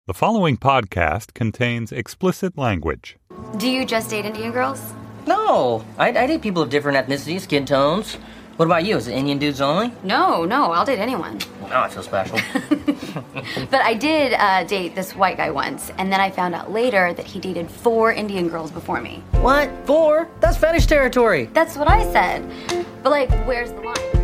The following podcast contains explicit language. Do you just date Indian girls? No, I date people of different ethnicities, skin tones. What about you? Is it Indian dudes only? No, I'll date anyone. Well, now I feel special. But I did date this white guy once, and then I found out later that he dated 4 Indian girls before me. What? 4? That's fetish territory. That's what I said. But, where's the line, right?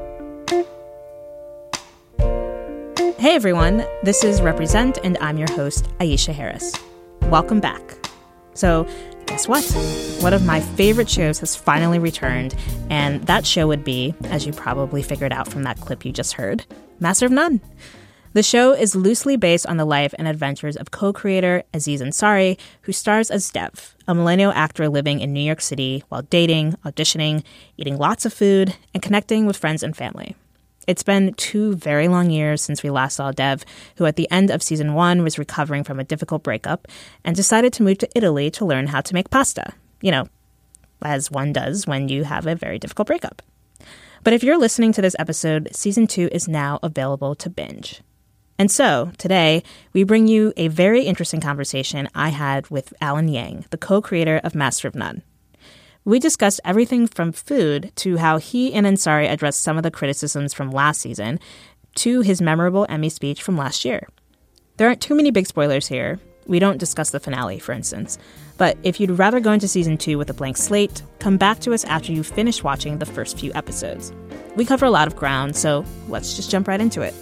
Hey everyone, this is Represent, and I'm your host, Aisha Harris. Welcome back. So, guess what? One of my favorite shows has finally returned, and that show would be, as you probably figured out from that clip you just heard, Master of None. The show is loosely based on the life and adventures of co-creator Aziz Ansari, who stars as Dev, a millennial actor living in New York City while dating, auditioning, eating lots of food, and connecting with friends and family. It's been 2 very long years since we last saw Dev, who at the end of season 1 was recovering from a difficult breakup and decided to move to Italy to learn how to make pasta. You know, as one does when you have a very difficult breakup. But if you're listening to this episode, season 2 is now available to binge. And so, today, we bring you a very interesting conversation I had with Alan Yang, the co-creator of Master of None. We discussed everything from food to how he and Ansari addressed some of the criticisms from last season to his memorable Emmy speech from last year. There aren't too many big spoilers here. We don't discuss the finale, for instance. But if you'd rather go into season 2 with a blank slate, come back to us after you've finished watching the first few episodes. We cover a lot of ground, so let's just jump right into it.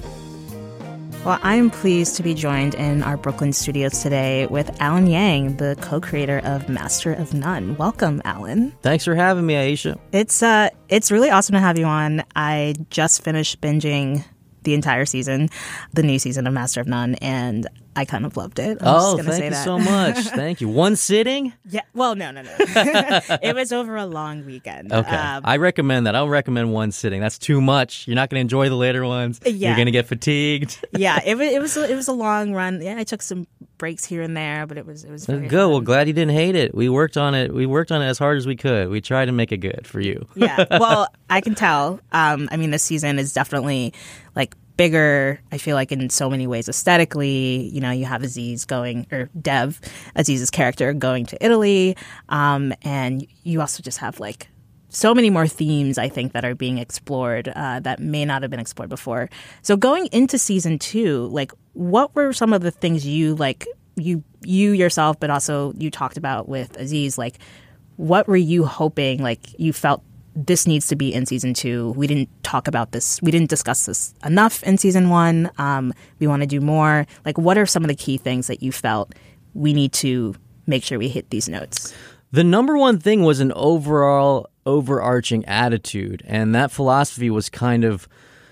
Well, I am pleased to be joined in our Brooklyn studios today with Alan Yang, the co-creator of Master of None. Welcome, Alan. Thanks for having me, Aisha. It's really awesome to have you on. I just finished binging the entire season, the new season of Master of None, and I kind of loved it. Thank you so much. Thank you. One sitting? Yeah. Well, no. It was over a long weekend. Okay. I recommend that. I don't recommend one sitting. That's too much. You're not going to enjoy the later ones. Yeah. You're going to get fatigued. Yeah. It was a long run. Yeah. I took some breaks here and there, but it was very good. fun. Well, glad you didn't hate it. We worked on it. We worked on it as hard as we could. We tried to make it good for you. Yeah. Well, I can tell. This season is definitely bigger, I feel like, in so many ways aesthetically. You know, you have Dev, Aziz's character, going to Italy, and you also just have so many more themes, I think, that are being explored that may not have been explored before. So going into season 2, what were some of the things you yourself, but also you talked about with Aziz? What were you hoping, you felt this needs to be in season 2? We didn't talk about this. We didn't discuss this enough in season 1. We want to do more. What are some of the key things that you felt we need to make sure we hit these notes? The number one thing was an overall overarching attitude. And that philosophy was kind of,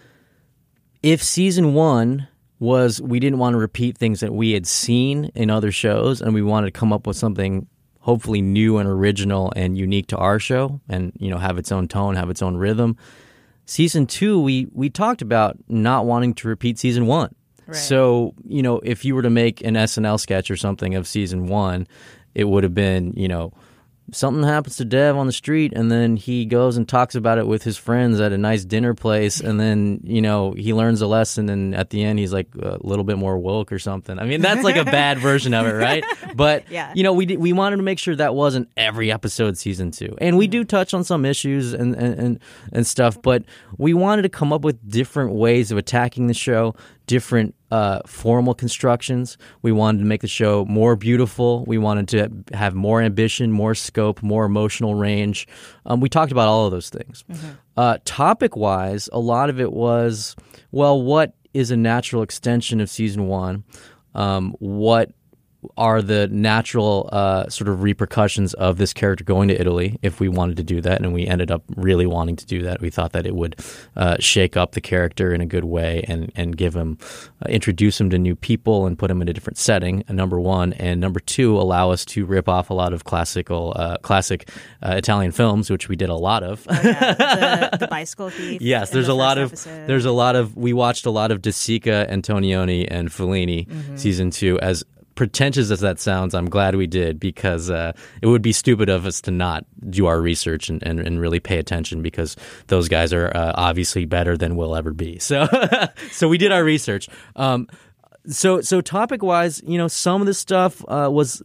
if season 1 was we didn't want to repeat things that we had seen in other shows and we wanted to come up with something hopefully new and original and unique to our show and, have its own tone, have its own rhythm. Season 2, we talked about not wanting to repeat season 1. Right. So, if you were to make an SNL sketch or something of season 1, it would have been, something happens to Dev on the street and then he goes and talks about it with his friends at a nice dinner place and then, he learns a lesson and at the end he's a little bit more woke or something. I mean, that's a bad version of it, right? But, yeah. We wanted to make sure that wasn't every episode season 2. And we do touch on some issues and stuff, but we wanted to come up with different ways of attacking the show, different formal constructions. We wanted to make the show more beautiful. We wanted to have more ambition, more scope, more emotional range. We talked about all of those things. Mm-hmm. Topic-wise, a lot of it was, what is a natural extension of season 1? What are the natural sort of repercussions of this character going to Italy if we wanted to do that, and we ended up really wanting to do that. We thought that it would shake up the character in a good way and give him, introduce him to new people and put him in a different setting, number 1. And number 2, allow us to rip off a lot of classic Italian films, which we did a lot of. Oh, yeah. The Bicycle Thief. Yes, there's a lot of, we watched a lot of De Sica, Antonioni, and Fellini season 2. As pretentious as that sounds, I'm glad we did, because it would be stupid of us to not do our research and really pay attention, because those guys are obviously better than we'll ever be. So we did our research. So topic-wise, some of the stuff was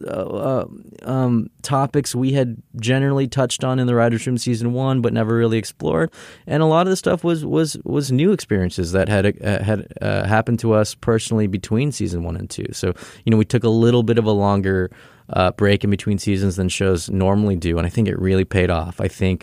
topics we had generally touched on in the Writers' Room season 1, but never really explored, and a lot of the stuff was new experiences that had happened to us personally between season 1 and 2. So we took a little bit of a longer break in between seasons than shows normally do, and I think it really paid off. I think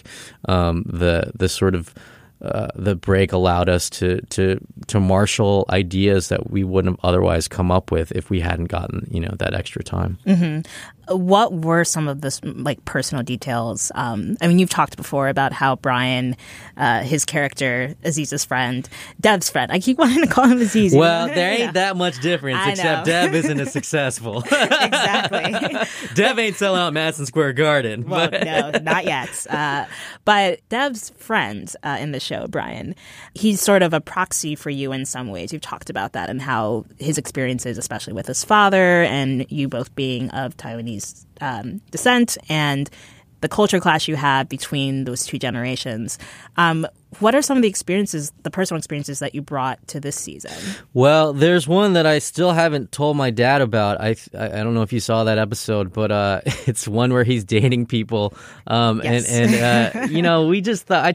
the sort of the break allowed us to marshal ideas that we wouldn't have otherwise come up with if we hadn't gotten that extra time. Mm-hmm. What were some of the personal details? You've talked before about how Brian, his character, Aziz's friend, Dev's friend. I keep wanting to call him Aziz. Well, there ain't that much difference, except Dev isn't as successful. Exactly. Dev ain't selling out Madison Square Garden. Well, no, not yet. But Dev's friend in the show, Brian, he's sort of a proxy for you in some ways. You've talked about that and how his experiences, especially with his father and you both being of Taiwanese descent and the culture clash you have between those two generations. What are some of the personal experiences that you brought to this season? Well, there's one that I still haven't told my dad about. I don't know if you saw that episode, but it's one where he's dating people. Yes. And we just thought I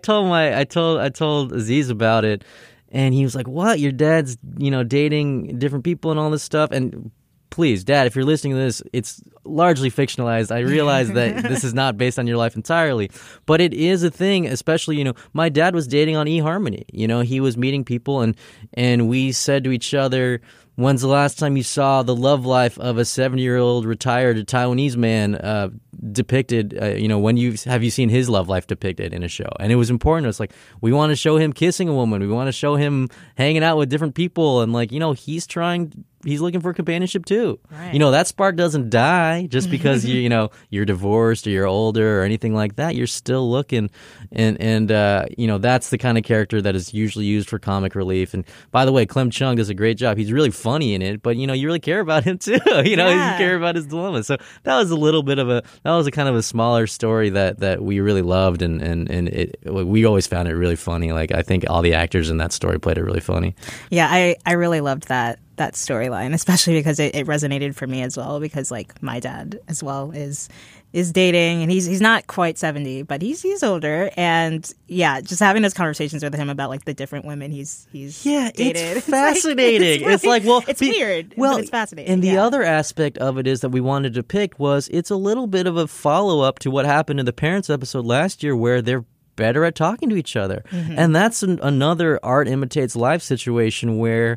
told Aziz about it, and he was like, "What? Your dad's dating different people and all this stuff?" And please, Dad, if you're listening to this, it's largely fictionalized. I realize that this is not based on your life entirely, but it is a thing, especially, my dad was dating on eHarmony. He was meeting people and we said to each other, when's the last time you saw the love life of a 70-year-old retired Taiwanese man depicted? Have you seen his love life depicted in a show? And it was important. It's like, we want to show him kissing a woman. We want to show him hanging out with different people. And he's looking for companionship too. Right. That spark doesn't die just because you're divorced or you're older or anything like that. You're still looking, and that's the kind of character that is usually used for comic relief. And by the way, Clem Chung does a great job. He's really funny in it, but you really care about him too. You care about his dilemma. So that was a kind of a smaller story that we really loved, and we always found it really funny. Like, I think all the actors in that story played it really funny. Yeah, I really loved that storyline, especially because it resonated for me as well, because my dad as well is dating, and he's not quite 70, but he's older, and just having those conversations with him about the different women he's dated. It's fascinating. It's weird, well, but it's fascinating. And the other aspect of it is that we wanted to pick was it's a little bit of a follow-up to what happened in the Parents episode last year, where they're better at talking to each other. Mm-hmm. And that's another art imitates life situation where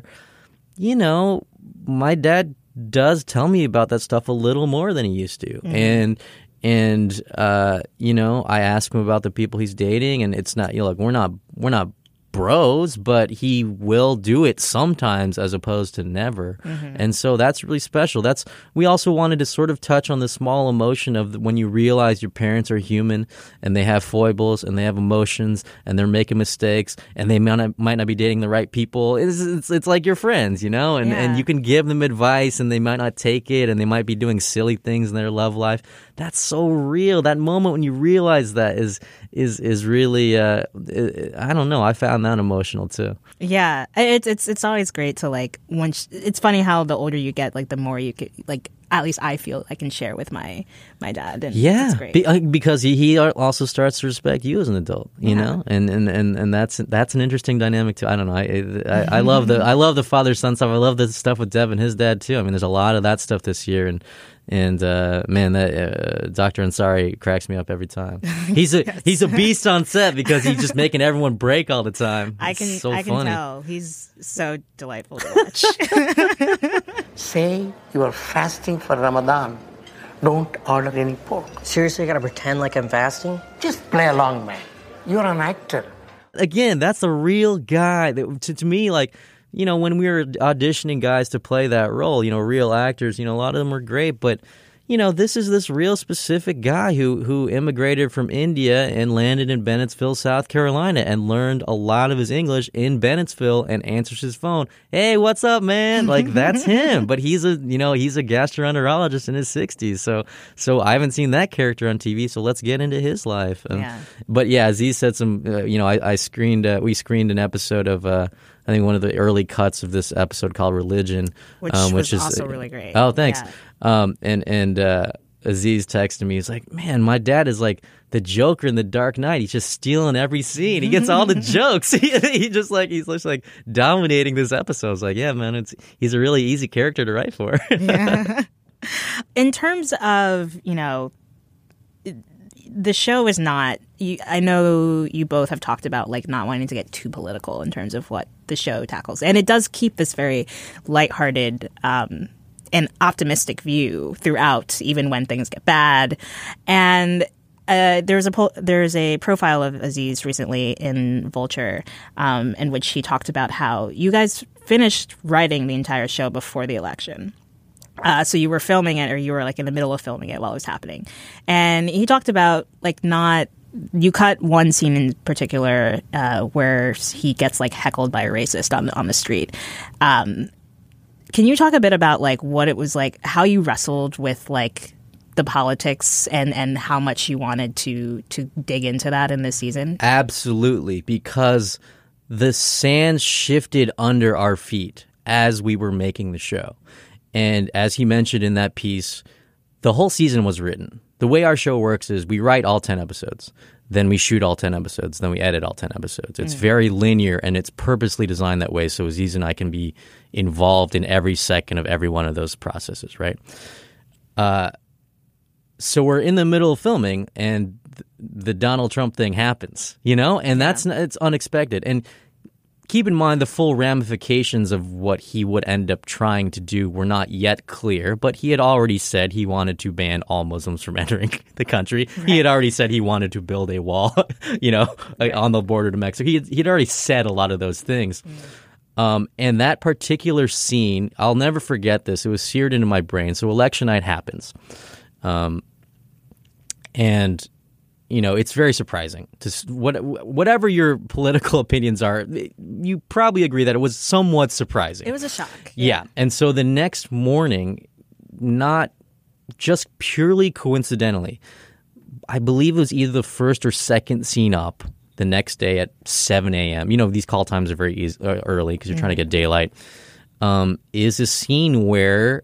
my dad does tell me about that stuff a little more than he used to. Mm-hmm. And I ask him about the people he's dating, and it's not, we're not bros, but he will do it sometimes as opposed to never. Mm-hmm. And so that's really special. We also wanted to sort of touch on the small emotion of when you realize your parents are human and they have foibles and they have emotions and they're making mistakes and they might not be dating the right people. It's like your friends, and you can give them advice and they might not take it and they might be doing silly things in their love life. That's so real. That moment when you realize that is really I don't know. I found that emotional too. Yeah, it's always great to it's funny how the older you get, the more you can at least I feel I can share with my dad. And it's great. Because he also starts to respect you as an adult, you know, and that's an interesting dynamic too. I don't know. I love the father-son stuff. I love the stuff with Dev and his dad too. I mean, there's a lot of that stuff this year, and man, that Dr. Ansari cracks me up every time. He's a beast on set because he's just making everyone break all the time. I can tell he's so delightful to watch. Say you are fasting for Ramadan. Don't order any pork. Seriously, I gotta pretend like I'm fasting? Just play along, man. You're an actor. Again, that's a real guy. To me, when we were auditioning guys to play that role, real actors, a lot of them were great, but, this is this real specific guy who immigrated from India and landed in Bennettsville, South Carolina, and learned a lot of his English in Bennettsville and answers his phone. Hey, what's up, man? That's him. But he's a gastroenterologist in his 60s. So I haven't seen that character on TV, so let's get into his life. But yeah, Aziz said some, we screened an episode of I think one of the early cuts of this episode called Religion, which is also really great. Oh, thanks. Yeah. And Aziz texted me. He's like, man, my dad is like the Joker in The Dark Knight. He's just stealing every scene. He gets all the jokes. He's just like dominating this episode. I was like, yeah, man, he's a really easy character to write for. Yeah. In terms of, the show is not, I know you both have talked about like not wanting to get too political in terms of what the show tackles. And it does keep this very lighthearted and optimistic view throughout, even when things get bad. And there's a profile of Aziz recently in Vulture in which he talked about how you guys finished writing the entire show before the election. So you were filming it, or you were like in the middle of filming it while it was happening. And he talked about like you cut one scene in particular where he gets like heckled by a racist on the street. Can you talk a bit about like what it was like, how you wrestled with like the politics and how much you wanted to dig into that in this season? Absolutely, because the sand shifted under our feet as we were making the show. And as he mentioned in that piece, the whole season was written. The way our show works is we write all 10 episodes, then we shoot all 10 episodes, then we edit all 10 episodes. It's very linear, and it's purposely designed that way so Aziz and I can be involved in every second of every one of those processes, right? So we're in the middle of filming, and the Donald Trump thing happens, and it's unexpected. And keep in mind, the full ramifications of what he would end up trying to do were not yet clear, but he had already said he wanted to ban all Muslims from entering the country. Right. He had already said he wanted to build a wall, on the border to Mexico. He'd already said a lot of those things. And that particular scene, I'll never forget this. It was seared into my brain. So election night happens. And it's very surprising. Whatever your political opinions are, you probably agree that it was somewhat surprising. It was a shock. Yeah. And so the next morning, not just purely coincidentally, I believe it was either the first or second scene up the next day at 7 a.m. These call times are very early because you're trying to get daylight. Is a scene where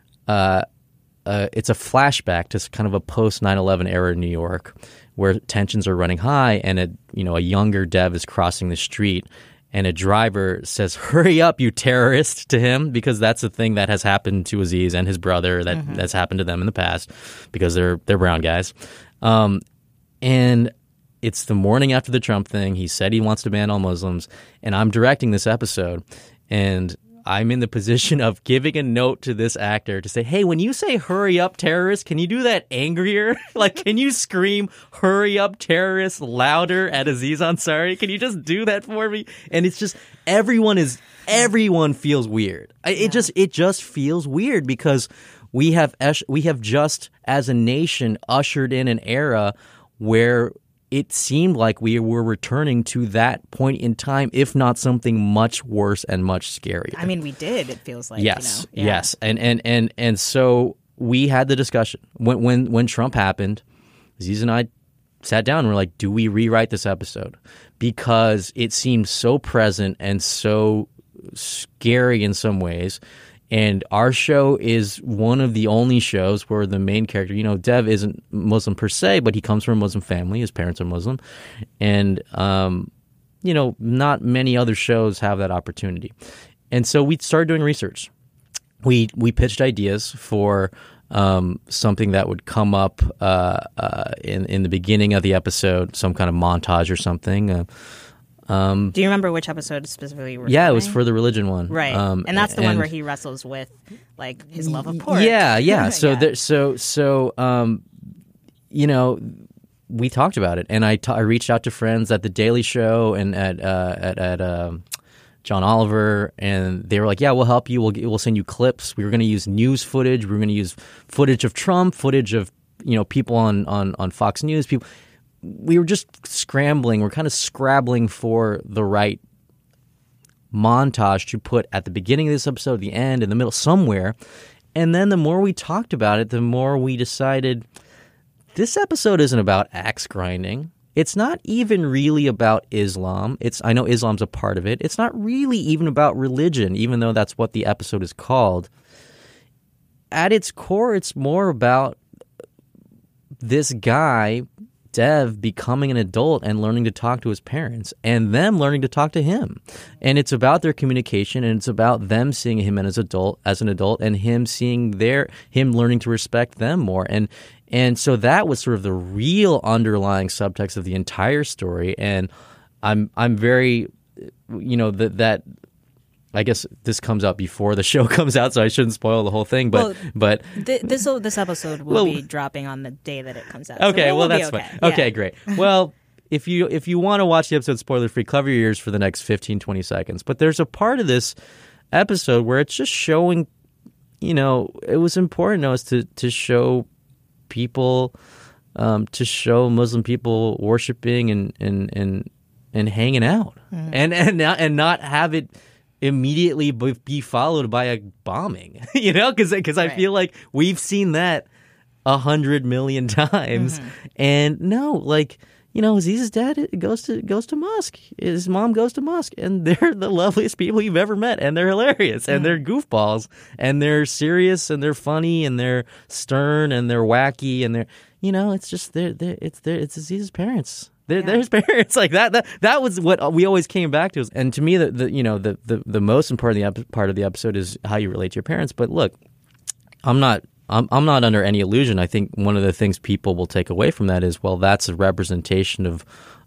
it's a flashback to kind of a post 9/11 era in New York, where tensions are running high, and a younger Dev is crossing the street, and a driver says, "Hurry up, you terrorist," to him, because that's a thing that has happened to Aziz and his brother that's happened to them in the past because they're brown guys. And it's the morning after the Trump thing. He said he wants to ban all Muslims, and I'm directing this episode, and I'm in the position of giving a note to this actor to say, hey, when you say hurry up, terrorist, can you do that angrier? Like, can you scream hurry up, terrorist louder at Aziz Ansari? Can you just do that for me? And it's just everyone feels weird. It just feels weird because we have just as a nation ushered in an era where it seemed like we were returning to that point in time, if not something much worse and much scarier. I mean, we did, it feels like. Yes, yes. And so we had the discussion. When Trump happened, Aziz and I sat down and we're like, do we rewrite this episode? Because it seemed so present and so scary in some ways. And our show is one of the only shows where the main character, Dev isn't Muslim per se, but he comes from a Muslim family. His parents are Muslim. And, not many other shows have that opportunity. And so we started doing research. We pitched ideas for something that would come up in the beginning of the episode, some kind of montage or something. Do you remember which episode specifically you were filming? It was for the religion one. Right. And that's the one where he wrestles with, like, his love of pork. Yeah. So, we talked about it. And I reached out to friends at The Daily Show and at John Oliver, and they were like, yeah, we'll help you. We'll send you clips. We were going to use news footage. We were going to use footage of Trump, footage of, people on Fox News, people. We were just scrambling. We're kind of scrabbling for the right montage to put at the beginning of this episode, the end, in the middle, somewhere. And then the more we talked about it, the more we decided this episode isn't about axe grinding. It's not even really about Islam. I know Islam's a part of it. It's not really even about religion, even though that's what the episode is called. At its core, it's more about this guy, Dev, becoming an adult and learning to talk to his parents and them learning to talk to him. And it's about their communication, and it's about them seeing him as an adult, and him seeing him learning to respect them more. And so that was sort of the real underlying subtext of the entire story. And I'm very, that I guess this comes out before the show comes out, so I shouldn't spoil the whole thing. But this episode will be dropping on the day that it comes out. Okay, so that's okay. fine. Okay, great. Well, if you want to watch the episode spoiler free, cover your ears for the next 15-20 seconds. But there's a part of this episode where it's just showing, it was important to us to show people, to show Muslim people worshiping and hanging out, and not have it immediately be followed by a bombing, because I feel like we've seen that 100 million times, and Aziz's dad goes to mosque, his mom goes to mosque, and they're the loveliest people you've ever met, and they're hilarious, and they're goofballs, and they're serious, and they're funny, and they're stern, and they're wacky, and they're it's just it's Aziz's parents. They're his parents. Like that was what we always came back to. And to me, the most important part of the episode is how you relate to your parents. But look, I'm not under any illusion. I think one of the things people will take away from that is, well, that's a representation of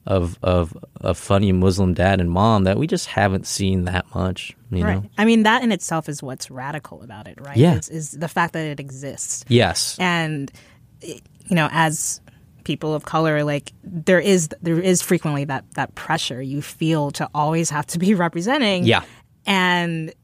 a funny Muslim dad and mom that we just haven't seen that much. You know? I mean, that in itself is what's radical about it, right? Yeah. Is the fact that it exists. Yes. And as people of color, like there is frequently that pressure you feel to always have to be representing. Yeah. And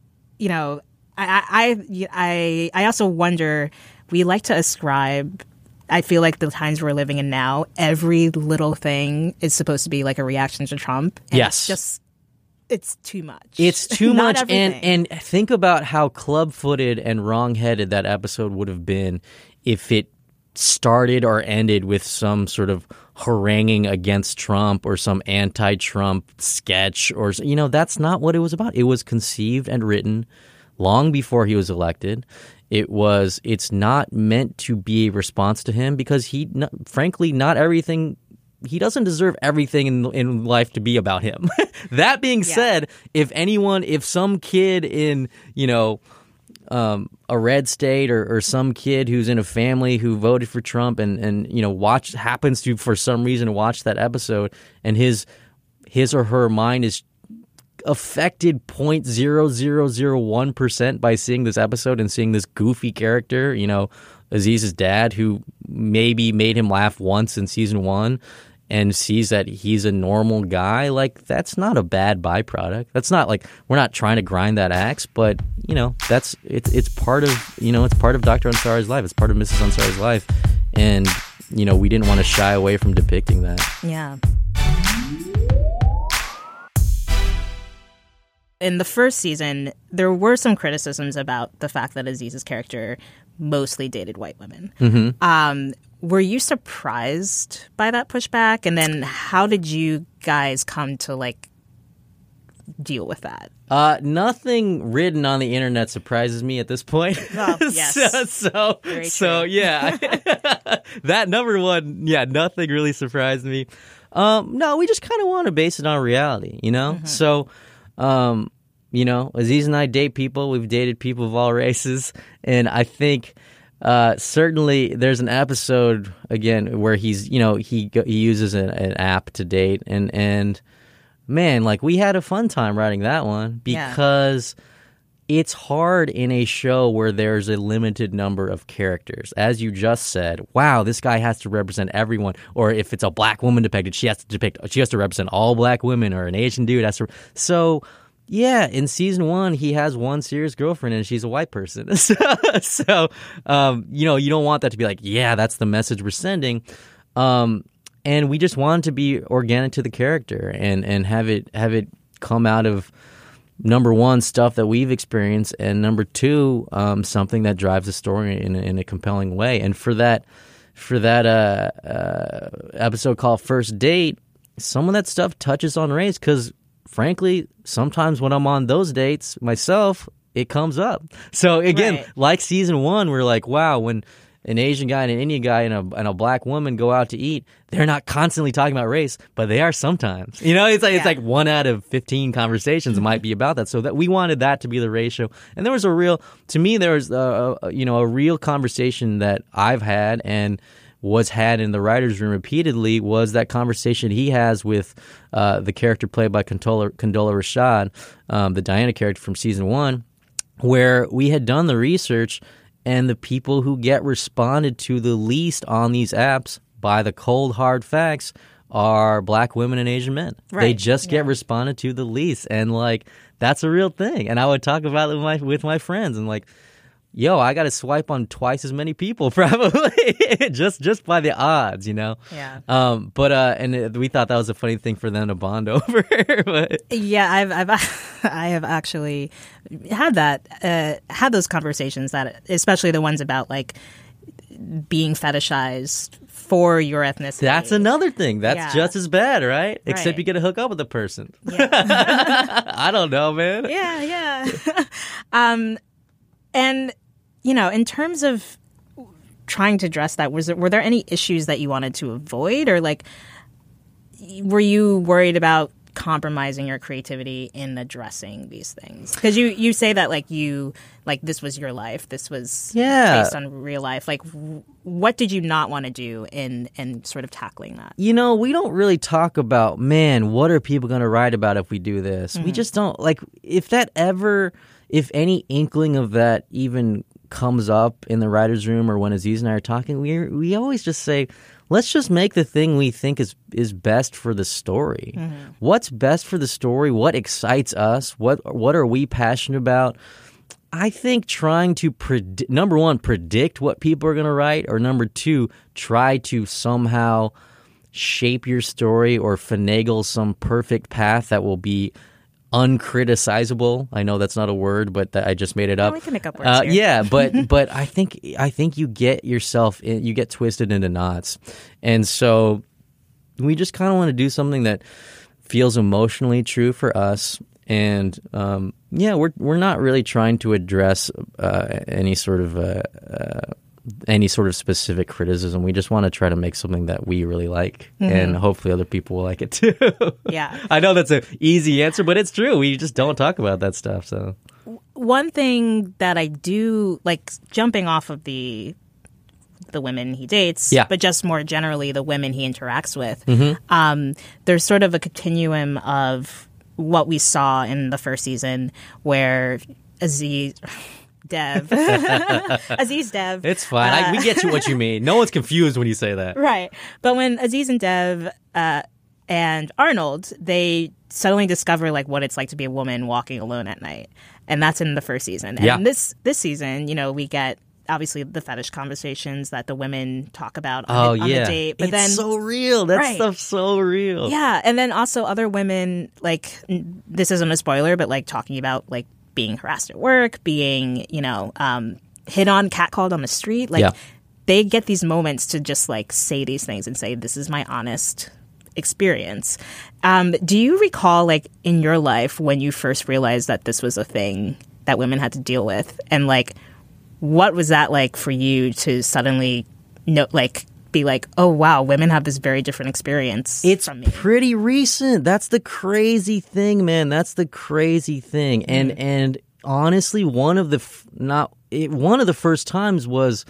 I also wonder, we like to ascribe, I feel like the times we're living in now, every little thing is supposed to be like a reaction to Trump. And yes. It's too much. It's too much. Everything. And think about how club-footed and wrong-headed that episode would have been if it started or ended with some sort of haranguing against Trump or some anti-Trump sketch, or that's not what it was about. It was conceived and written long before he was elected. It's not meant to be a response to him, because frankly, not everything. He doesn't deserve everything in life to be about him. That being said, if some kid in a red state or some kid who's in a family who voted for Trump and happens to for some reason watch that episode, and his or her mind is affected 0.0001% by seeing this episode and seeing this goofy character, Aziz's dad, who maybe made him laugh once in season 1, and sees that he's a normal guy, like, that's not a bad byproduct. That's not like, we're not trying to grind that axe, but it's part of it's part of Dr. Ansari's life. It's part of Mrs. Ansari's life, and we didn't want to shy away from depicting that. Yeah. In the first season, there were some criticisms about the fact that Aziz's character mostly dated white women. Mm-hmm. Were you surprised by that pushback? And then how did you guys come to deal with that? Nothing written on the internet surprises me at this point. Well, yes. so yeah, that number one, nothing really surprised me. No, we just kind of want to base it on reality, Mm-hmm. So, Aziz and I date people. We've dated people of all races, and I think certainly there's an episode again where he's he uses an app to date, and man, we had a fun time writing that one, because it's hard in a show where there's a limited number of characters. As you just said, wow, this guy has to represent everyone. Or if it's a black woman depicted, she has to represent all black women, or an Asian dude has to. So yeah, in season 1, he has one serious girlfriend, and she's a white person. So you don't want that to be like, yeah, that's the message we're sending. And we just wanted to be organic to the character and have it come out of, number one, stuff that we've experienced, and number two, something that drives the story in a compelling way. And for that episode called First Date, some of that stuff touches on race because, frankly, sometimes when I'm on those dates myself, it comes up. So again, like season 1, we're like, wow, when an Asian guy and an Indian guy and a black woman go out to eat, they're not constantly talking about race, but they are sometimes. You know, it's like 1 out of 15 conversations might be about that. So that we wanted that to be the ratio. And there was a real conversation that I've had and was had in the writer's room repeatedly was that conversation he has with the character played by Condola Rashad, the Diana character from season 1, where we had done the research and the people who get responded to the least on these apps by the cold, hard facts are black women and Asian men. Right. They just get responded to the least. And, like, that's a real thing. And I would talk about it with my friends and, like, yo, I got to swipe on twice as many people probably just by the odds, you know? Yeah. And we thought that was a funny thing for them to bond over. But. Yeah, I have actually had those conversations, that especially the ones about like being fetishized for your ethnicity. That's another thing. That's just as bad, right? Except you get to hook up with the person. Yeah. I don't know, man. Yeah. And, you know, in terms of trying to address that, were there any issues that you wanted to avoid? Or, like, were you worried about compromising your creativity in addressing these things? Because you say that, like, this was your life. This was based on real life. Like, what did you not want to do in sort of tackling that? You know, we don't really talk about, man, what are people going to write about if we do this? Mm-hmm. We just don't, like, if any inkling of that even comes up in the writer's room or when Aziz and I are talking, we always just say, let's just make the thing we think is best for the story. Mm-hmm. What's best for the story? What excites us? What are we passionate about? I think trying to, number one, predict what people are going to write, or number two, try to somehow shape your story or finagle some perfect path that will be uncriticizable. I know that's not a word, but I just made it up. We can make up words here. Yeah, but I think you get yourself you get twisted into knots, and so we just kind of want to do something that feels emotionally true for us. And we're not really trying to address any sort of specific criticism. We just want to try to make something that we really like, and hopefully other people will like it too. Yeah. I know that's an easy answer, but it's true. We just don't talk about that stuff. So one thing that I do, like, jumping off of the women he dates, but just more generally the women he interacts with, there's sort of a continuum of what we saw in the first season where Aziz Dev. It's fine. We get you what you mean. No one's confused when you say that. Right. But when Aziz and Dev and Arnold, they suddenly discover, like, what it's like to be a woman walking alone at night. And that's in the first season. And this season, you know, we get obviously the fetish conversations that the women talk about on the date. But it's so real. That stuff's so real. Yeah. And then also other women, like, this isn't a spoiler, but, like, talking about, like, being harassed at work, being, you know, hit on, catcalled on the street. Like, they get these moments to just, like, say these things and say, this is my honest experience. Do you recall, like, in your life when you first realized that this was a thing that women had to deal with? And, like, what was that like for you to suddenly be like, oh, wow, women have this very different experience from me? It's pretty recent. That's the crazy thing, man. That's the crazy thing. And honestly, one of the first times was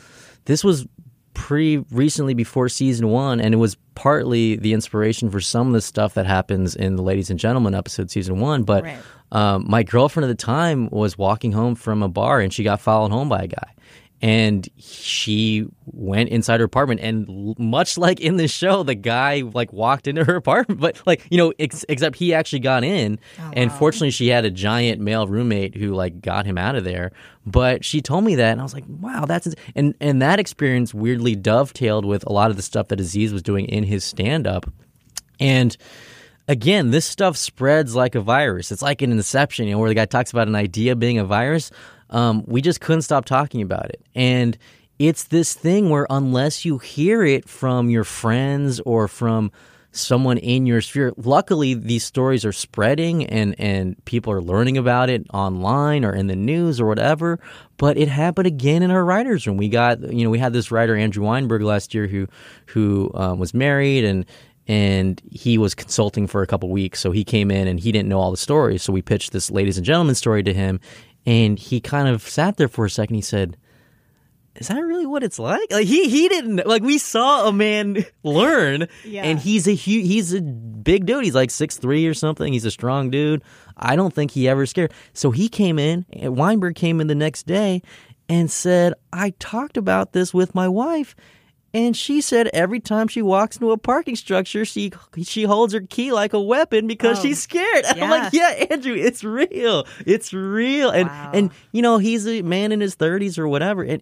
pretty recently before season 1, and it was partly the inspiration for some of the stuff that happens in the Ladies and Gentlemen episode season 1. But my girlfriend at the time was walking home from a bar, and she got followed home by a guy. And she went inside her apartment, and much like in the show, the guy, like, walked into her apartment, but, like, you know, except he actually got in. And fortunately, she had a giant male roommate who, like, got him out of there. But she told me that, and I was like, wow, that's and that experience weirdly dovetailed with a lot of the stuff that Aziz was doing in his stand-up. And again, this stuff spreads like a virus. It's like in Inception, you know, where the guy talks about an idea being a virus. We just couldn't stop talking about it. And it's this thing where unless you hear it from your friends or from someone in your sphere, luckily these stories are spreading and people are learning about it online or in the news or whatever. But it happened again in our writers' room. We got, we had this writer, Andrew Weinberg, last year who was married and he was consulting for a couple weeks. So he came in and he didn't know all the stories. So we pitched this ladies and gentlemen story to him, and he kind of sat there for a second. He said, is that really what it's like? Like he didn't, like, we saw a man learn, and he's a big dude. He's like 6'3" or something. He's a strong dude. I don't think he ever scared. So he came in, and Weinberg came in the next day and said, I talked about this with my wife, and she said every time she walks into a parking structure, she holds her key like a weapon because she's scared. And I'm like, yeah, Andrew, it's real. It's real. And he's a man in his 30s or whatever. And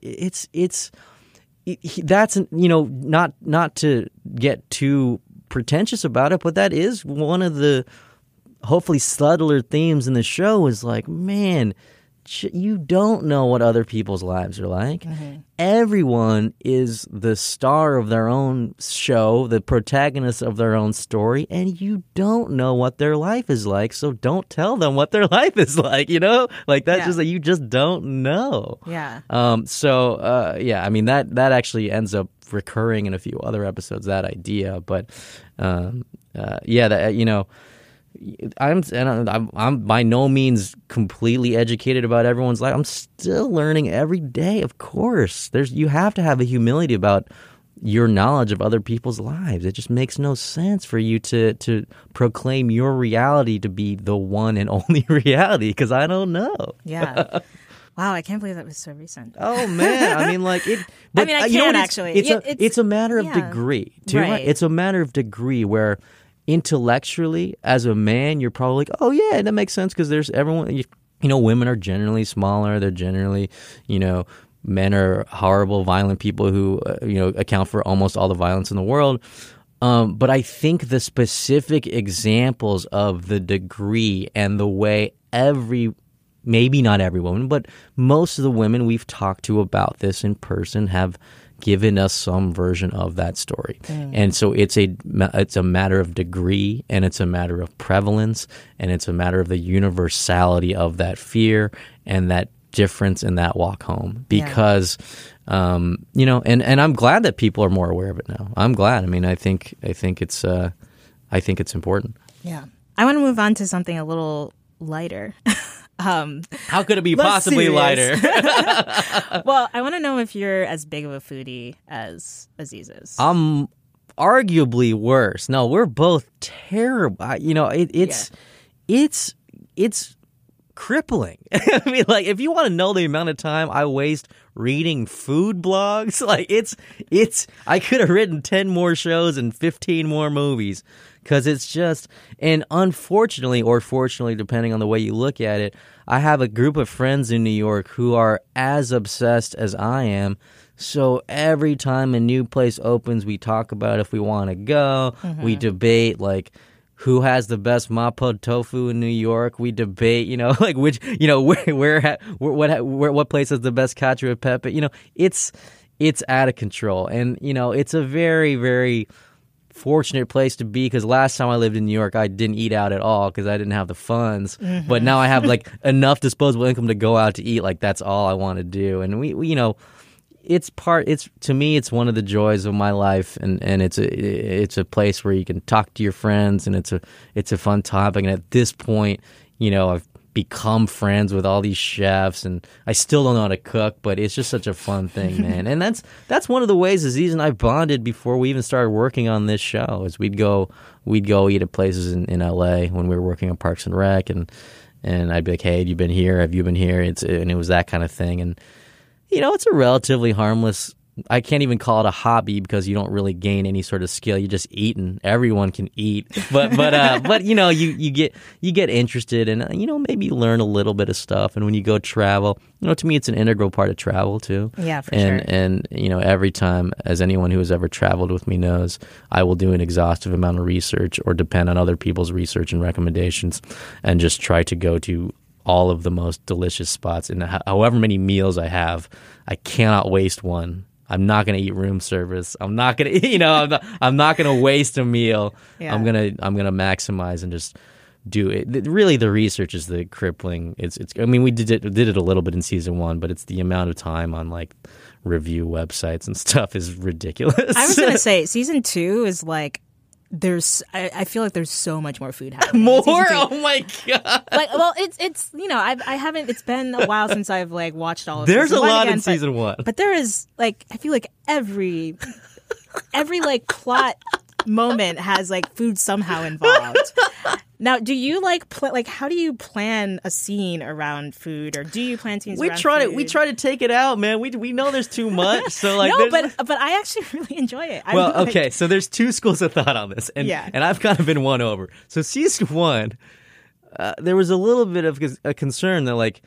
that's not to get too pretentious about it, but that is one of the hopefully subtler themes in the show is like, man, you don't know what other people's lives are like. Mm-hmm. Everyone is the star of their own show, the protagonist of their own story, and you don't know what their life is like, so don't tell them what their life is like, Like, that's just like, you just don't know. Yeah. I mean, that actually ends up recurring in a few other episodes, that idea, but I'm by no means completely educated about everyone's life. I'm still learning every day, of course. You have to have a humility about your knowledge of other people's lives. It just makes no sense for you to proclaim your reality to be the one and only reality, because I don't know. Yeah. Wow, I can't believe that was so recent. Oh, man. I mean, like it. But, I can't actually. It's a matter of degree, too. Right. It's a matter of degree where intellectually, as a man, you're probably like, oh yeah, that makes sense because there's everyone. Women are generally smaller. They're generally, men are horrible, violent people who, account for almost all the violence in the world. But I think the specific examples of the degree and the way maybe not every woman, but most of the women we've talked to about this in person have given us some version of that story. And so it's a matter of degree, and it's a matter of prevalence, and it's a matter of the universality of that fear and that difference in that walk home. Because and I'm glad that people are more aware of it now. I'm glad. I mean, I think it's important. Yeah. I want to move on to something a little lighter. How could it be possibly lighter? Well, I want to know if you're as big of a foodie as Aziz is. I'm arguably worse. No, we're both terrible. It's crippling. I mean, like, if you want to know the amount of time I waste reading food blogs, like I could have written 10 more shows and 15 more movies. Because it's just, and unfortunately or fortunately, depending on the way you look at it, I have a group of friends in New York who are as obsessed as I am. So every time a new place opens, we talk about if we want to go. Mm-hmm. We debate, like, who has the best mapo tofu in New York. We debate, like which, what place has the best cacio e pepe. It's out of control. And, it's a very, very fortunate place to be, because last time I lived in New York, I didn't eat out at all because I didn't have the funds. Mm-hmm. But now I have like enough disposable income to go out to eat. Like, that's all I want to do. And we to me, it's one of the joys of my life, and it's a place where you can talk to your friends, and it's a fun topic. And at this point, I've become friends with all these chefs, and I still don't know how to cook, but it's just such a fun thing, man. And that's one of the ways Aziz and I bonded before we even started working on this show. Is we'd go eat at places in LA when we were working on Parks and Rec, and I'd be like, hey, have you been here? Have you been here? And it was that kind of thing. And it's a relatively harmless, I can't even call it a hobby because you don't really gain any sort of skill. You're just eating. Everyone can eat, but you get interested, and maybe you learn a little bit of stuff. And when you go travel, to me, it's an integral part of travel too. Yeah, for sure. And every time, as anyone who has ever traveled with me knows, I will do an exhaustive amount of research or depend on other people's research and recommendations, and just try to go to all of the most delicious spots. And however many meals I have, I cannot waste one. I'm not going to eat room service. I'm not going to, I'm not going to waste a meal. Yeah. I'm going to maximize and just do it. Really, the research is the crippling. It's. I mean, we did it a little bit in season 1, but it's the amount of time on like review websites and stuff is ridiculous. I was going to say season 2 is like I feel like there's so much more food happening. More? Oh my god! Like, well, it's I haven't. It's been a while since I've like watched all of. There's season a lot again, in season 1, but there is like I feel like every like plot moment has like food somehow involved. Now, do you like how do you plan a scene around food, or do you plan scenes? We around try food? to take it out, man. We know there's too much, so like no, but I actually really enjoy it. Okay, so there's 2 schools of thought on this, and I've kind of been won over. So season 1, there was a little bit of a concern that like,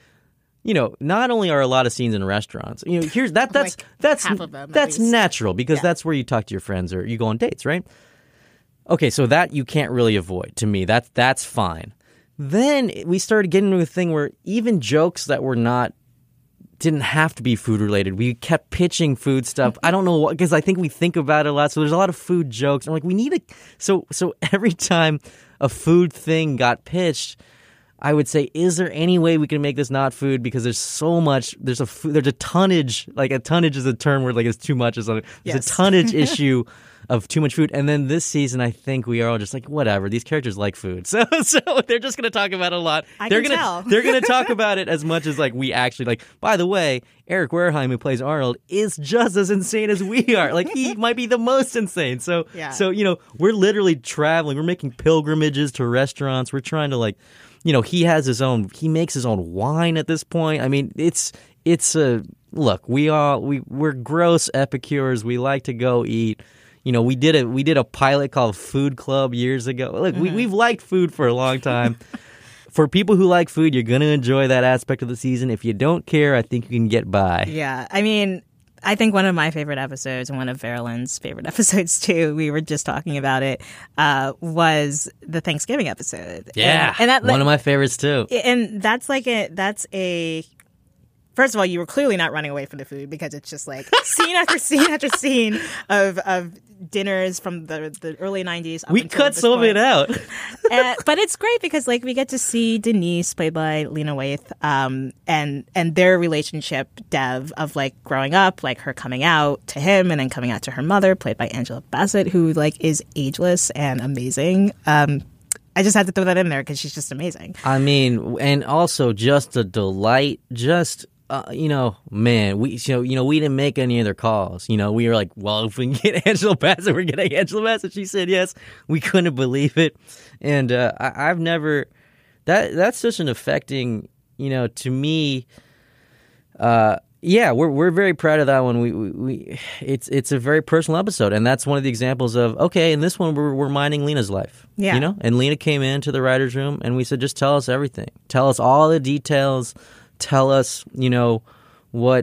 not only are a lot of scenes in restaurants, here's that's like half of them, that's natural because that's where you talk to your friends or you go on dates, right? Okay, so that you can't really avoid. To me, that's fine. Then we started getting into a thing where even jokes that didn't have to be food related. We kept pitching food stuff. I don't know what, because I think we think about it a lot. So there's a lot of food jokes. I'm like, we need so every time a food thing got pitched, I would say, is there any way we can make this not food? Because there's so much. There's a tonnage. Like a tonnage is a term where like it's too much or something. There's a tonnage issue of too much food. And then this season, I think we are all just like, whatever. These characters like food, so they're just going to talk about it a lot. They're going to talk about it as much as like we actually like. By the way, Eric Wareheim, who plays Arnold, is just as insane as we are. Like he might be the most insane. So we're literally traveling. We're making pilgrimages to restaurants. We're trying to like. He makes his own wine at this point. I mean, it's a look. We're gross epicures. We like to go eat. We did a pilot called Food Club years ago. Look, we've liked food for a long time. For people who like food, you're going to enjoy that aspect of the season. If you don't care, I think you can get by. Yeah, I mean, I think one of my favorite episodes, and one of Verilyn's favorite episodes too, we were just talking about it, was the Thanksgiving episode. Yeah, and that, one of my favorites too. And that's a first of all, you were clearly not running away from the food because it's just like scene after scene after scene of dinners from the early 90s. We cut some of it out. But it's great because like we get to see Denise, played by Lena Waithe, and their relationship, Dev, of like growing up, like her coming out to him and then coming out to her mother, played by Angela Bassett, who like is ageless and amazing. I just had to throw that in there because she's just amazing. I mean, and also just a delight, just... man, we didn't make any other calls. We were like, well, if we can get Angela Bassett, we're getting Angela Bassett. She said yes. We couldn't believe it. And I've never, that's such an affecting, to me, we're very proud of that one. It's a very personal episode. And that's one of the examples of, okay, in this one, we're mining Lena's life. Yeah. And Lena came into the writer's room and we said, just tell us everything. Tell us all the details. Tell us, who were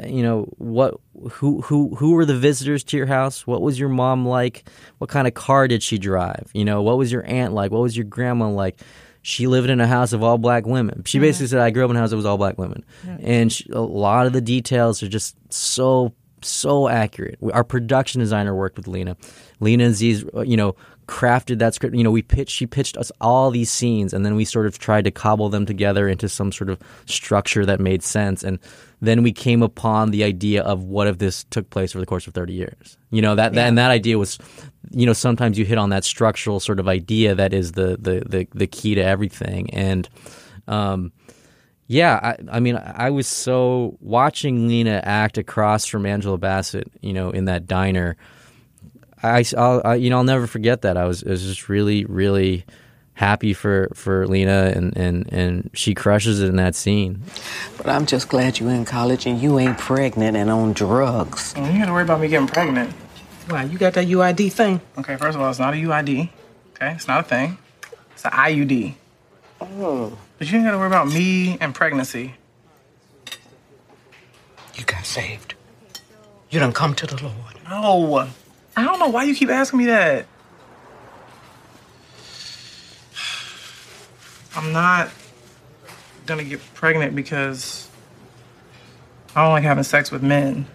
the visitors to your house? What was your mom like? What kind of car did she drive? What was your aunt like? What was your grandma like? She lived in a house of all black women. She basically said, I grew up in a house that was all black women. Yeah. And a lot of the details are just so accurate. Our production designer worked with Lena. Lena and Aziz, crafted that script. She pitched us all these scenes, and then we sort of tried to cobble them together into some sort of structure that made sense. And then we came upon the idea of what if this took place over the course of 30 years. And that idea was, sometimes you hit on that structural sort of idea that is the key to everything. And I mean, I was so watching Lena act across from Angela Bassett, in that diner. I'll never forget that. I was just really, really happy for Lena, and she crushes it in that scene. But I'm just glad you're in college and you ain't pregnant and on drugs. You ain't got to worry about me getting pregnant. Why, you got that UID thing? Okay, first of all, it's not a UID. Okay, it's not a thing. It's an IUD. Oh. But you ain't got to worry about me and pregnancy. You got saved. You done come to the Lord. No. I don't know why you keep asking me that. I'm not gonna get pregnant because I don't like having sex with men.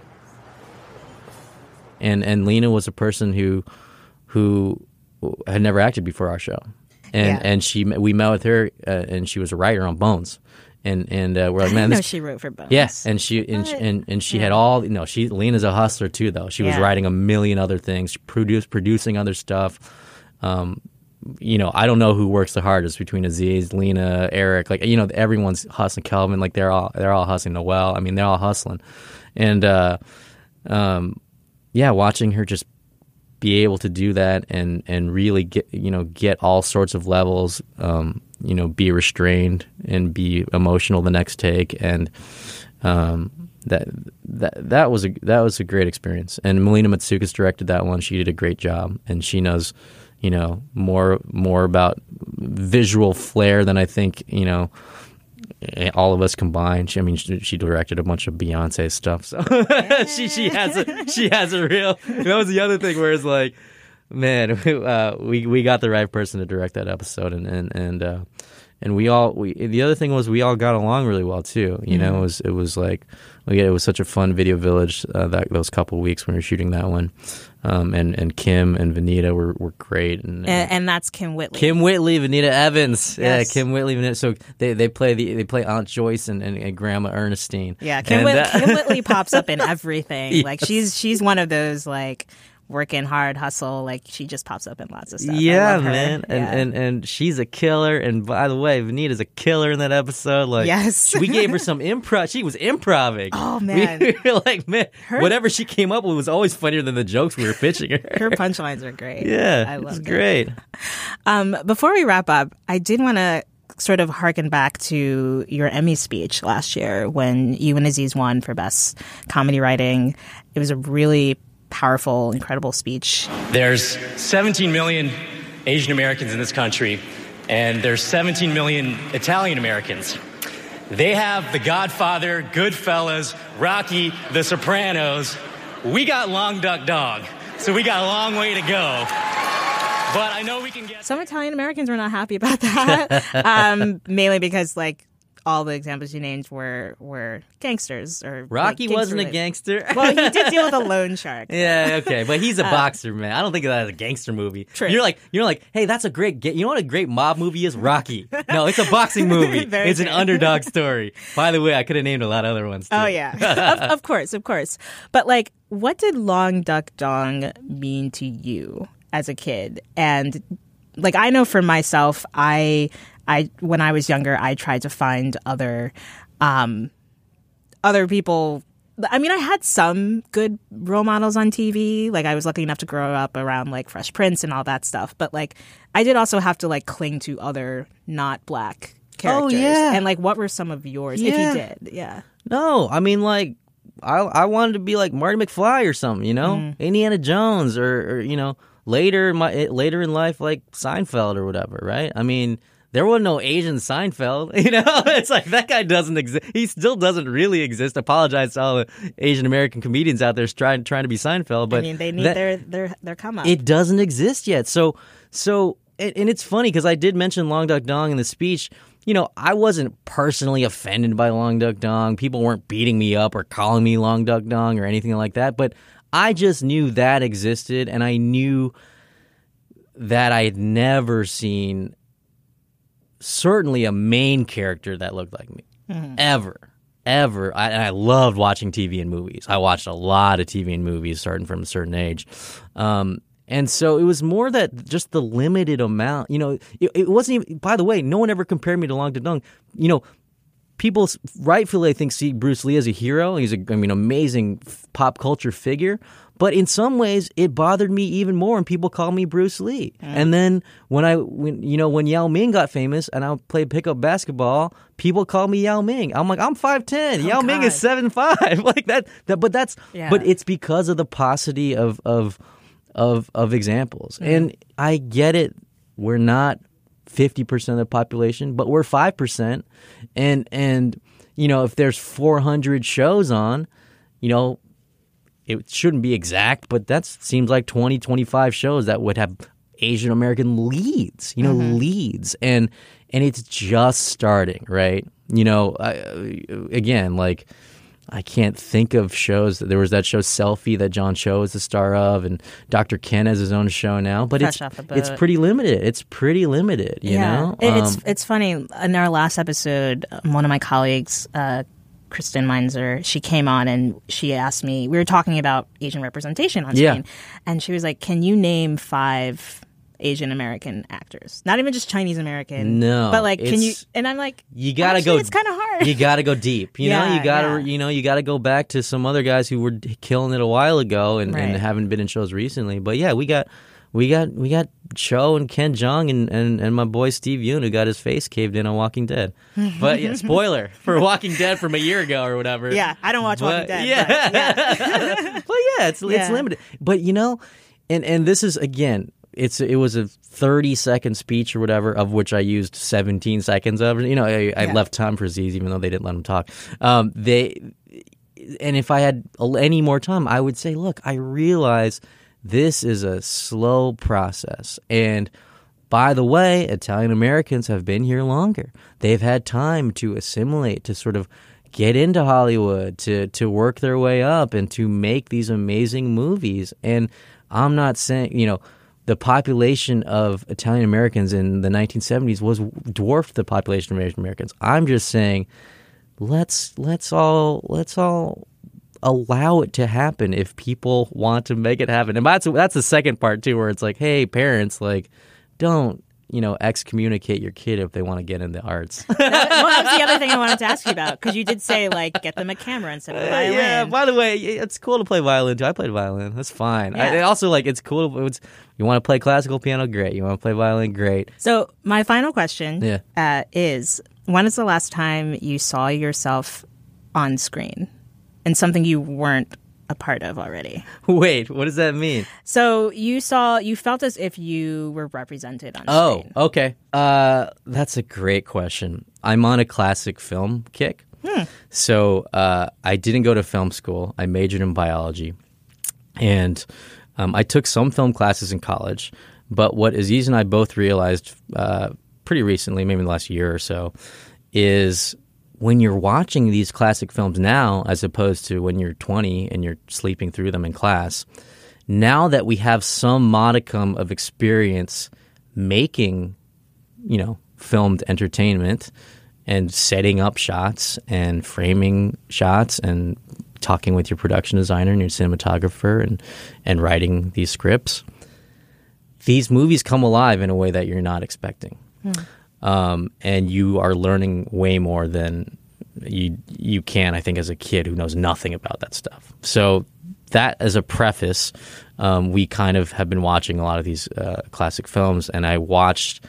And Lena was a person who had never acted before our show, and we met with her, and she was a writer on Bones, and we're like, man, no, she wrote for Bones. Yes, and she had all. No, Lena's a hustler too, though. She was writing a million other things, producing other stuff. I don't know who works the hardest between Aziz, Lena, Eric. Like, everyone's hustling. Kelvin, like they're all hustling. Noel, I mean, they're all hustling, and watching her just be able to do that and really get all sorts of levels, be restrained and be emotional the next take, and that was a great experience. And Melina Matsoukas directed that one. She did a great job, and she knows more about visual flair than I think all of us combined. She directed a bunch of Beyonce stuff, so she has a real. That was the other thing where it's like, man, we got the right person to direct that episode, and we all. The other thing was we all got along really well too. It was like, it was such a fun video village those couple of weeks when we were shooting that one. And Kim and Vanita were great, and that's Kim Whitley. Kim Whitley, Vanita Evans, yes. Kim Whitley, Vanita. So they play Aunt Joyce and Grandma Ernestine. Yeah, Kim Whitley pops up in everything. Yes. Like she's one of those like working hard, hustle. Like she just pops up in lots of stuff. Yeah, man, and she's a killer. And by the way, Vanita's a killer in that episode. Like, yes, we gave her some improv. She was improving. Oh man, we were like, man, whatever she came up with was always funnier than the jokes we were pitching her. Her punchlines are great. Yeah, it was great. Before we wrap up, I did want to sort of harken back to your Emmy speech last year when you and Aziz won for Best Comedy Writing. It was a really powerful, incredible speech. There's 17 million Asian Americans in this country, and there's 17 million Italian Americans. They have The Godfather, Goodfellas, Rocky, The Sopranos. We got Long Duck Dog, so we got a long way to go. But I know we can get... Some Italian Americans were not happy about that, mainly because, like, all the examples you named were gangsters. Or Rocky wasn't a gangster. Well, he did deal with a loan shark. Yeah, okay, but he's a boxer, man. I don't think of that as a gangster movie. True. You're like, hey, that's a great. You know what a great mob movie is? Rocky. No, it's a boxing movie. It's an underdog story. By the way, I could have named a lot of other ones too. Oh yeah, of course. But like, what did Long Duck Dong mean to you as a kid? And like, I know for myself, I when I was younger, I tried to find other people. I mean, I had some good role models on TV. Like, I was lucky enough to grow up around like Fresh Prince and all that stuff. But like, I did also have to like cling to other not black characters. Oh yeah. And like, what were some of yours? Yeah. If you did, yeah. No, I mean, like, I wanted to be like Marty McFly or something, Indiana Jones, or later in life, like Seinfeld or whatever, right? I mean, there wasn't no Asian Seinfeld, It's like, that guy doesn't exist. He still doesn't really exist. Apologize to all the Asian American comedians out there trying to be Seinfeld, but I mean, they need their come up. It doesn't exist yet. So, and it's funny because I did mention Long Duck Dong in the speech. I wasn't personally offended by Long Duck Dong. People weren't beating me up or calling me Long Duck Dong or anything like that. But I just knew that existed, and I knew that I had never seen certainly a main character that looked like me. Ever. I loved watching TV and movies. I watched a lot of TV and movies starting from a certain age. And so it was more that just the limited amount, it wasn't even, by the way, no one ever compared me to Long Duck Dong. People rightfully, I think, see Bruce Lee as a hero. He's amazing pop culture figure. But in some ways, it bothered me even more when people called me Bruce Lee. And then when Yao Ming got famous and I played pickup basketball, people called me Yao Ming. I'm like, I'm 5'10". Yao Ming is 7'5". Like that. But it's because of the paucity of examples. And I get it. We're not 50% of the population, but we're 5%. And if there's 400 shows on, it shouldn't be exact, but that seems like 20, 25 shows that would have Asian American leads, leads. And it's just starting, right? Again, like, I can't think of shows. There was that show Selfie that John Cho is the star of, and Dr. Ken has his own show now. But it's pretty limited. It's pretty limited, you know? It's funny. In our last episode, one of my colleagues, Kristen Meinzer, she came on and she asked me, we were talking about Asian representation on screen, and she was like, can you name 5 Asian American actors? Not even just Chinese American. No. But like, can you, and I'm like, you gotta go, it's kind of hard. You gotta go deep. You know, you gotta go back to some other guys who were killing it a while ago and haven't been in shows recently. But yeah, we got Cho and Ken Jeong and my boy Steve Yeun, who got his face caved in on Walking Dead. But yeah, spoiler for Walking Dead from a year ago or whatever. Yeah, I don't watch Walking Dead. Yeah. But yeah, it's limited. But and this is, again, it was a 30-second speech or whatever, of which I used 17 seconds of. I left time for Aziz, even though they didn't let him talk. And if I had any more time, I would say, look, I realize this is a slow process. And by the way, Italian Americans have been here longer. They've had time to assimilate, to sort of get into Hollywood, to work their way up and to make these amazing movies. And I'm not saying, the population of Italian Americans in the 1970s dwarfed the population of Asian Americans. I'm just saying, let's all allow it to happen if people want to make it happen. And that's the second part too, where it's like, hey, parents, like, don't excommunicate your kid if they want to get into arts. That was the other thing I wanted to ask you about, because you did say, like, get them a camera instead of a violin. Yeah, by the way, it's cool to play violin too. I played violin. That's fine. Yeah. I also, like, it's cool. You want to play classical piano? Great. You want to play violin? Great. So my final question is, when is the last time you saw yourself on screen and something you weren't a part of already? Wait, what does that mean? So you felt as if you were represented on screen. Oh, okay. That's a great question. I'm on a classic film kick. So I didn't go to film school. I majored in biology. And I took some film classes in college. But what Aziz and I both realized pretty recently, maybe in the last year or so, is when you're watching these classic films now, as opposed to when you're 20 and you're sleeping through them in class, now that we have some modicum of experience making, filmed entertainment and setting up shots and framing shots and talking with your production designer and your cinematographer and writing these scripts, these movies come alive in a way that you're not expecting. And you are learning way more than you can, I think, as a kid who knows nothing about that stuff. So that as a preface, we kind of have been watching a lot of these classic films, and I watched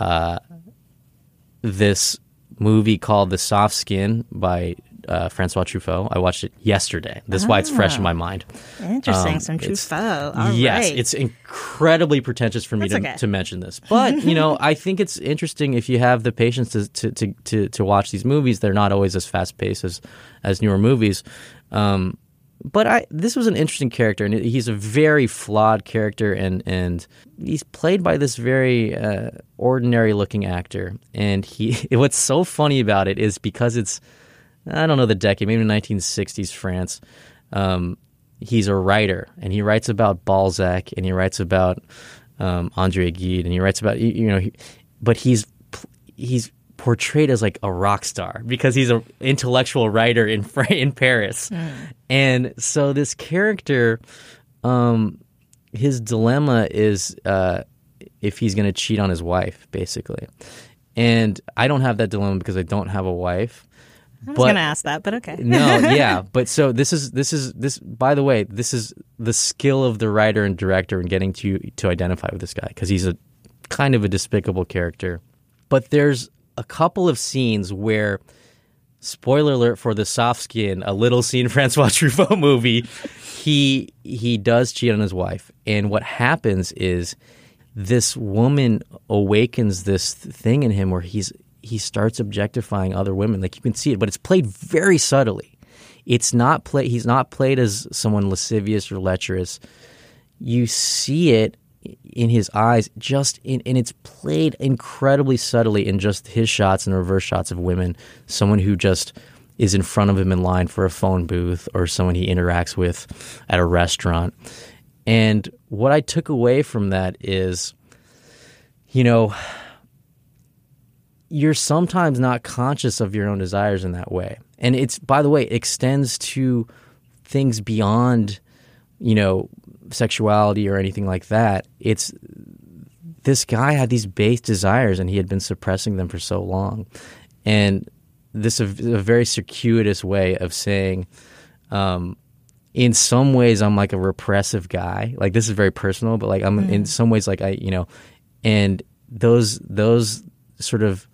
this movie called The Soft Skin by Francois Truffaut. I watched it yesterday. That's why it's fresh in my mind. Interesting. Some Truffaut. All yes, right. it's incredibly pretentious for me to mention this. But, I think it's interesting if you have the patience to watch these movies. They're not always as fast-paced as newer movies. But this was an interesting character, and he's a very flawed character, and he's played by this very ordinary-looking actor. And what's so funny about it is because it's, I don't know the decade, maybe 1960s France. He's a writer, and he writes about Balzac, and he writes about André Gide, and he writes about but he's portrayed as like a rock star because he's an intellectual writer in Paris, and so this character, his dilemma is if he's going to cheat on his wife, basically. And I don't have that dilemma because I don't have a wife. I was going to ask that, but okay. No, yeah. But so this is, by the way, this is the skill of the writer and director in getting to identify with this guy, because he's a kind of a despicable character. But there's a couple of scenes where, spoiler alert for The Soft Skin, a little seen Francois Truffaut movie, he does cheat on his wife. And what happens is this woman awakens this thing in him where he starts objectifying other women. Like, you can see it, but it's played very subtly. He's not played as someone lascivious or lecherous. You see it in his eyes, and it's played incredibly subtly in just his shots and reverse shots of women, someone who just is in front of him in line for a phone booth or someone he interacts with at a restaurant. And what I took away from that is, you're sometimes not conscious of your own desires in that way. And it's, by the way, extends to things beyond, sexuality or anything like that. It's this guy had these base desires and he had been suppressing them for so long. And this is a very circuitous way of saying, in some ways I'm like a repressive guy. Like, this is very personal, but like I'm in some ways like and those sort of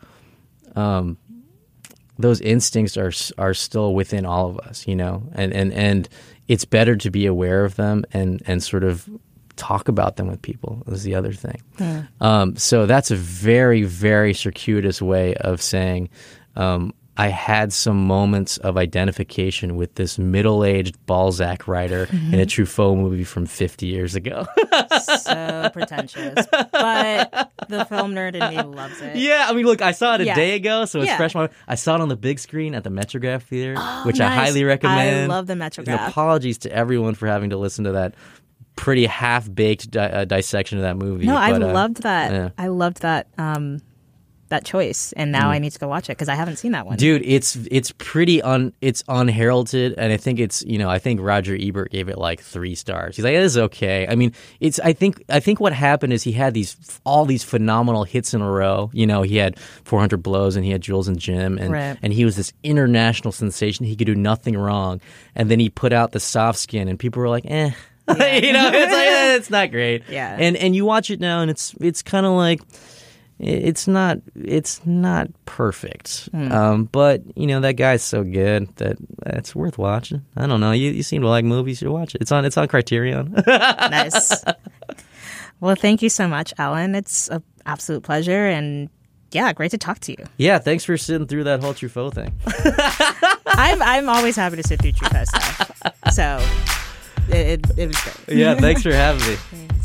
those instincts are still within all of us, and it's better to be aware of them and sort of talk about them with people is the other thing. So that's a very, very circuitous way of saying I had some moments of identification with this middle-aged Balzac writer in a Truffaut movie from 50 years ago. So pretentious. But the film nerd in me loves it. Yeah, I mean, look, I saw it a day ago, so it's fresh. I saw it on the big screen at the Metrograph Theater, which I highly recommend. I love the Metrograph. And apologies to everyone for having to listen to that pretty half-baked dissection of that movie. No, I loved that. Yeah. I loved that that choice, and now I need to go watch it because I haven't seen that one. Dude, it's pretty it's unheralded, and I think I think Roger Ebert gave it like 3 stars. He's like, it is okay. I mean, I think what happened is he had all these phenomenal hits in a row. He had 400 Blows and he had Jules and Jim, and he was this international sensation. He could do nothing wrong, and then he put out The Soft Skin, and people were like, eh. Yeah. It's like it's not great. Yeah. And you watch it now, and it's kind of like. It's not perfect, but that guy's so good that it's worth watching. I don't know. You seem to like movies. You should watch it. It's on Criterion. Nice. Well, thank you so much, Alan. It's an absolute pleasure, and great to talk to you. Yeah, thanks for sitting through that whole Truffaut thing. I'm always happy to sit through Truffaut stuff. So it was great. Yeah, thanks for having me. Thanks.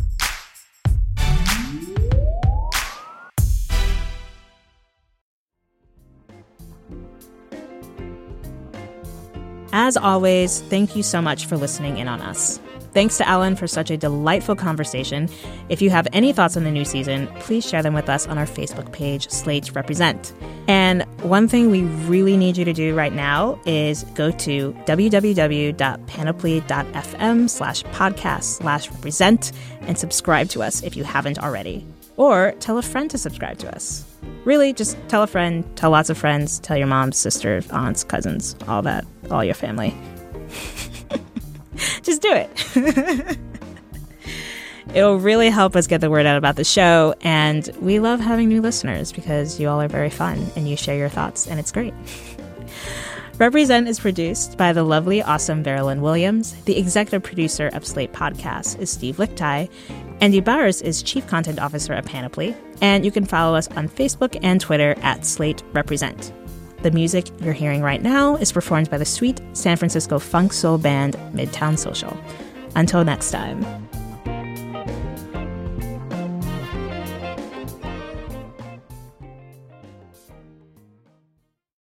As always, thank you so much for listening in on us. Thanks to Alan for such a delightful conversation. If you have any thoughts on the new season, please share them with us on our Facebook page, Slate Represent. And one thing we really need you to do right now is go to www.panoply.fm/podcast/represent and subscribe to us if you haven't already. Or tell a friend to subscribe to us. Really, just tell a friend, tell lots of friends, tell your moms, sisters, aunts, cousins, all that, all your family. Just do it. It'll really help us get the word out about the show, and we love having new listeners because you all are very fun and you share your thoughts, and it's great. Represent is produced by the lovely, awesome Verilyn Williams. The executive producer of Slate Podcasts is Steve Lichtai. Andy Bowers is Chief Content Officer at Panoply. And you can follow us on Facebook and Twitter at Slate Represent. The music you're hearing right now is performed by the sweet San Francisco funk soul band Midtown Social. Until next time.